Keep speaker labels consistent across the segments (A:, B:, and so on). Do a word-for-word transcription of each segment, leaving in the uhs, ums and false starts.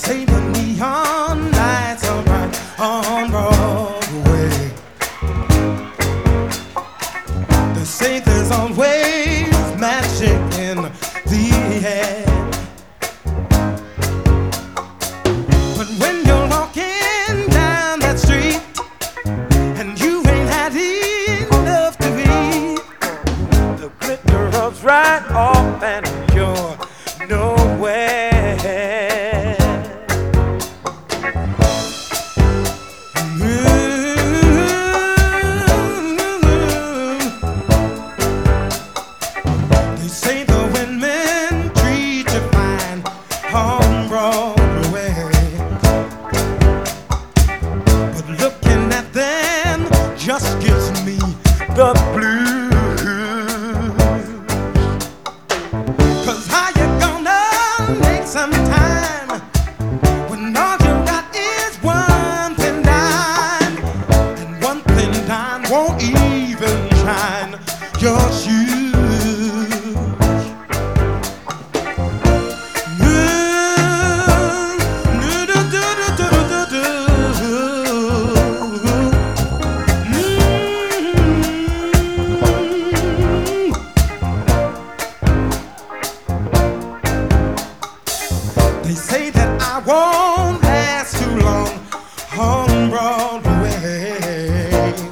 A: say the neon lights are bright on Broadway. They say there's always magic in the air. But when you're walking down that street and you ain't had enough to eat, the glitter rubs right off and you're nowhere. They say the women treat you fine on Broadway, but looking at them just gives me the blues. 'Cause how you gonna make some time when all you got is one thin dime, and one thin dime won't even shine your shoes? They say that I won't last too long on Broadway.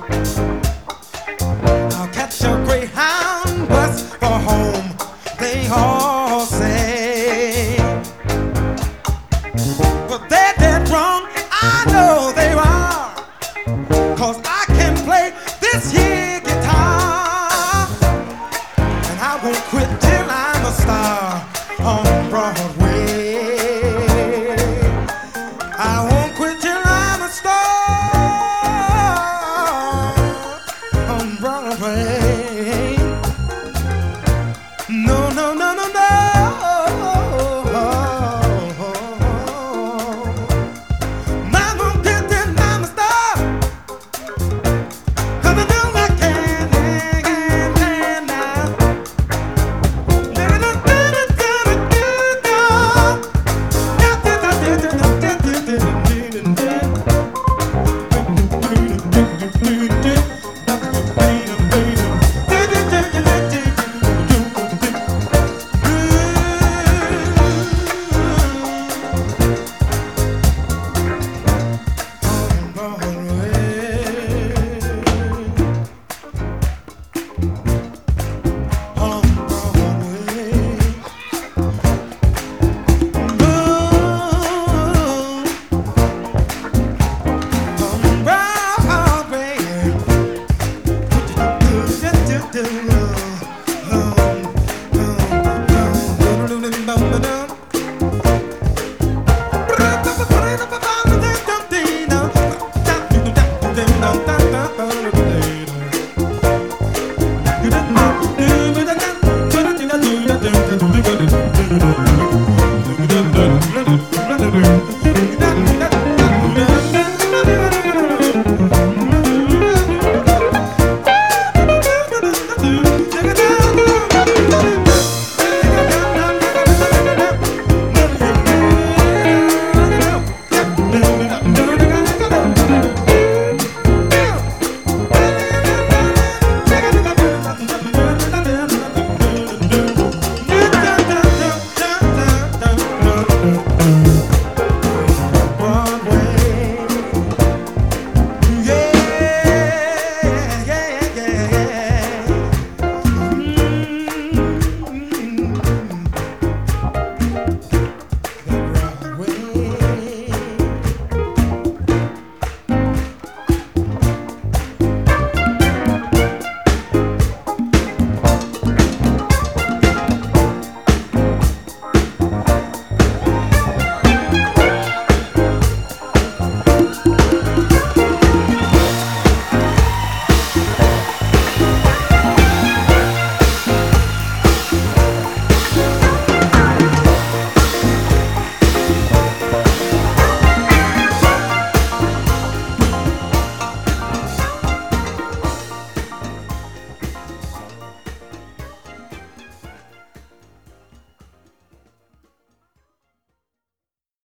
A: I'll catch a Greyhound bus for home, they all say. But they're dead wrong, I know they are, 'cause I can play this here guitar, and I won't quit till I'm a star on Broadway. I won't quit till I'm a star on Broadway. No, no, no, no, no. I won't quit till I'm a star, 'cause I know I can, can, can now. Mm-hmm.